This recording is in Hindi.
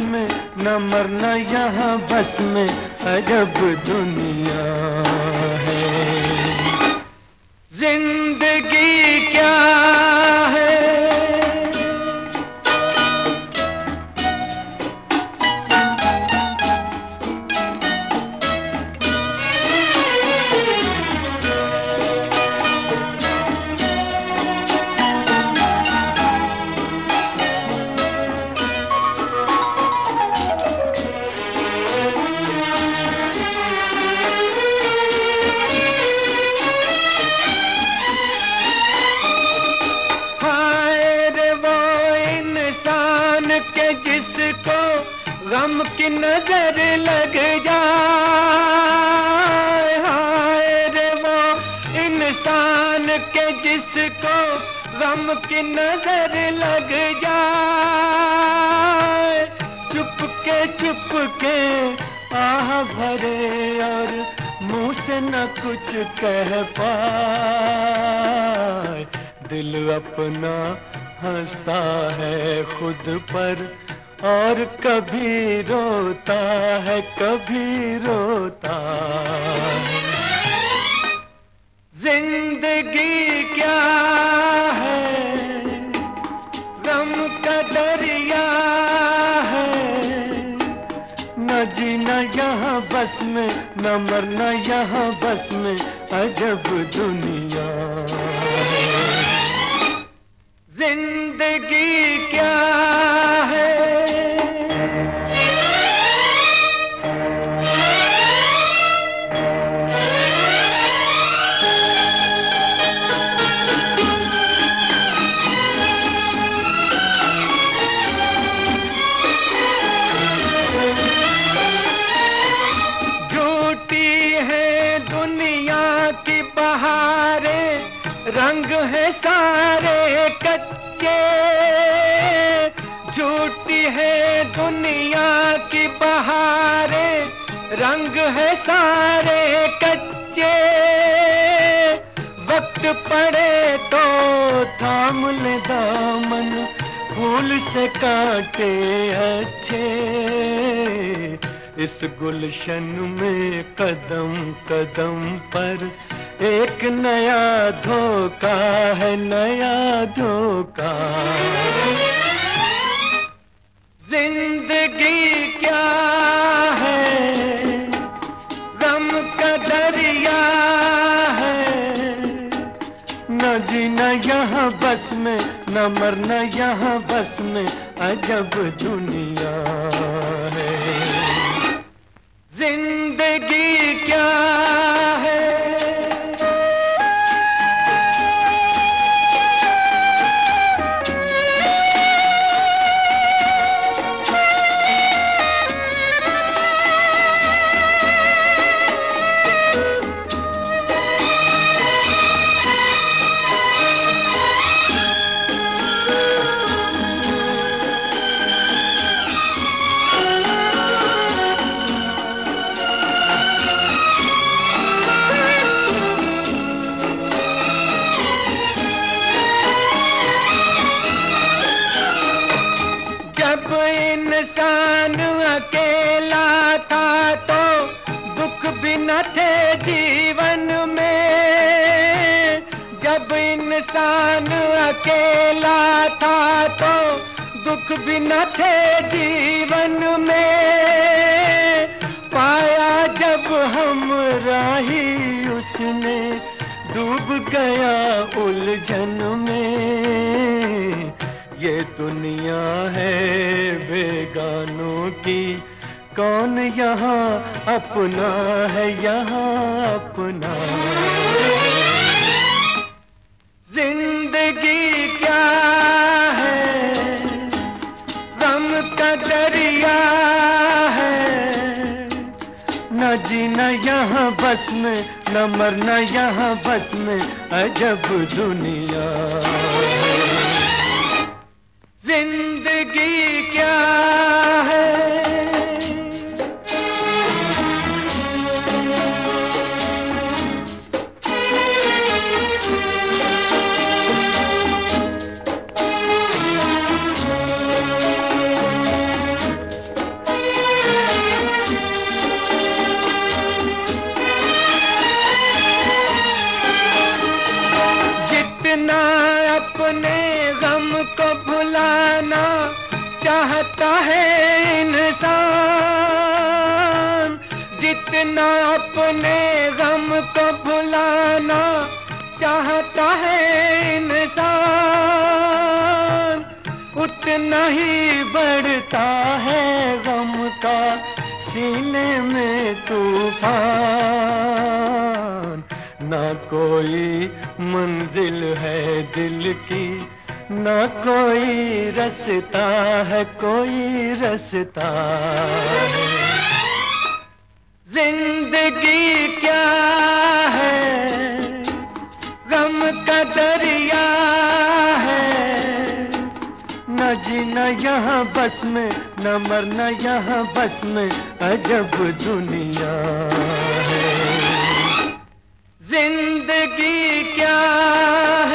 में, न मरना यहाँ बस में, अजब दुनिया है। जिंदगी क्या है? के जिसको गम की नजर लग जाए, हाय रे वो इंसान के जिसको गम की नजर लग जाए। चुप के आह भरे और मुंह से न कुछ कह पाए। दिल अपना हंसता है खुद पर और कभी रोता है, कभी रोता है। जिंदगी क्या है? गम का दरिया है। न जीना यहाँ बस में, न मरना यहाँ बस में, अजब दुनिया है। जिंदगी क्या है? झूठी है दुनिया की बहारें, रंग है सारे कच्चे। झूठी है दुनिया की बहारें, रंग है सारे कच्चे। वक्त पड़े तो थाम ले दामन, फूल से कांटे अच्छे। इस गुलशन में कदम कदम पर एक नया धोखा है, नया धोखा। जिंदगी क्या है? गम का दरिया है। न जीना यहाँ बस में, न मरना यहाँ बस में, अजब दुनिया है। जिंदगी क्या है? जब इंसान अकेला था तो दुख भी न थे जीवन में। जब इंसान अकेला था तो दुख भी न थे जीवन में। पाया जब हम राही उसने, डूब गया उलझन में। ये दुनिया है बेगानों की, कौन यहाँ अपना है, यहाँ अपना। जिंदगी क्या है? गम का दरिया है। न जीना यहाँ बस में, न मरना यहाँ बस में, अजब दुनिया है। जिंदगी क्या है? चाहता है इंसान जितना अपने गम को भुलाना चाहता है इंसान, उतना ही बढ़ता है गम का सीने में तूफान। ना कोई मंजिल है दिल की, ना कोई रास्ता है, कोई रास्ता है। जिंदगी क्या है, गम का दरिया है, न जीना यहाँ बस में, न मरना यहाँ बस में, अजब दुनिया है। जिंदगी क्या